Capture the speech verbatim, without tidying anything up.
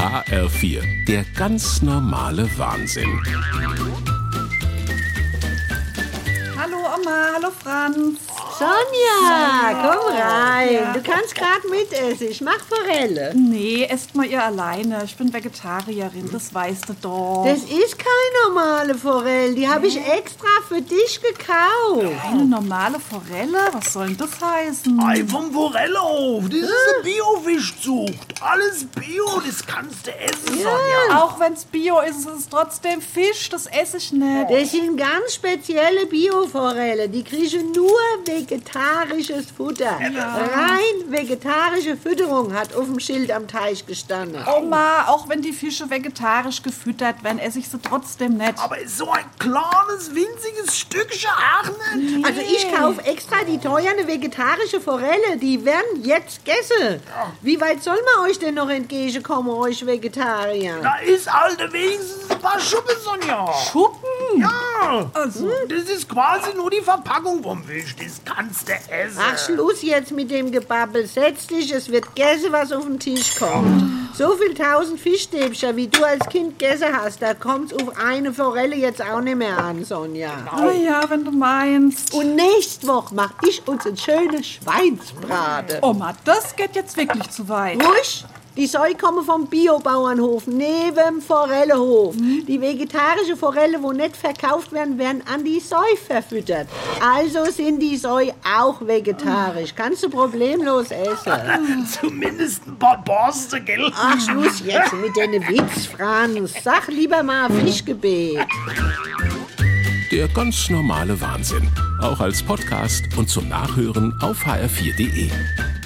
H R vier, der ganz normale Wahnsinn. Hallo Oma, hallo Franz. Sonja, komm rein. Ja. Du kannst gerade mitessen. Ich mach Forelle. Nee, esst mal ihr alleine. Ich bin Vegetarierin, das weißt du doch. Das ist keine normale Forelle. Die habe ich extra für dich gekauft. Eine normale Forelle? Was soll denn das heißen? Ei vom Forellenhof, das ist eine Bio-Fischzucht. Alles Bio, das kannst du essen, Sonja. Auch wenn's Bio ist, ist es trotzdem Fisch. Das esse ich nicht. Das sind ganz spezielle Bioforelle. Die kriegen nur vegetarisches Futter. Rein vegetarische Fütterung hat auf dem Schild am Teich gestanden. Oma, auch wenn die Fische vegetarisch gefüttert werden, esse ich sie trotzdem nicht. Aber so ein kleines, winziges Stückchen auch nicht. Also ich kaufe extra die teure vegetarische Forelle. Die werden jetzt gegessen. Wie weit soll man euch denn noch entgegenkommen, euch Vegetarier? Da ist halt wenigstens ein paar Schuppen, Sonja. Schuppen? Ja, Also. das ist quasi nur die Verpackung vom Fisch. Das kannst du essen. Ach, Schluss jetzt mit dem Gebabbel. Setz dich, es wird gegessen, was auf den Tisch kommt. So viel tausend Fischstäbchen, wie du als Kind gegessen hast, da kommt's auf eine Forelle jetzt auch nicht mehr an, Sonja. Na ja, wenn du meinst. Und nächste Woche mach ich uns ein schönes Schweinsbraten. Oma, das geht jetzt wirklich zu weit. Ruhig! Die Säue kommen vom Biobauernhof, neben dem Forellenhof. Die vegetarische Forelle, wo nicht verkauft werden, werden an die Säue verfüttert. Also sind die Säue auch vegetarisch. Kannst du problemlos essen. Zumindest ein paar Borste, gell? Ach, Schluss jetzt mit deinen Witz, Franz. Sag lieber mal Fischgebet. Der ganz normale Wahnsinn. Auch als Podcast und zum Nachhören auf h r vier punkt d e.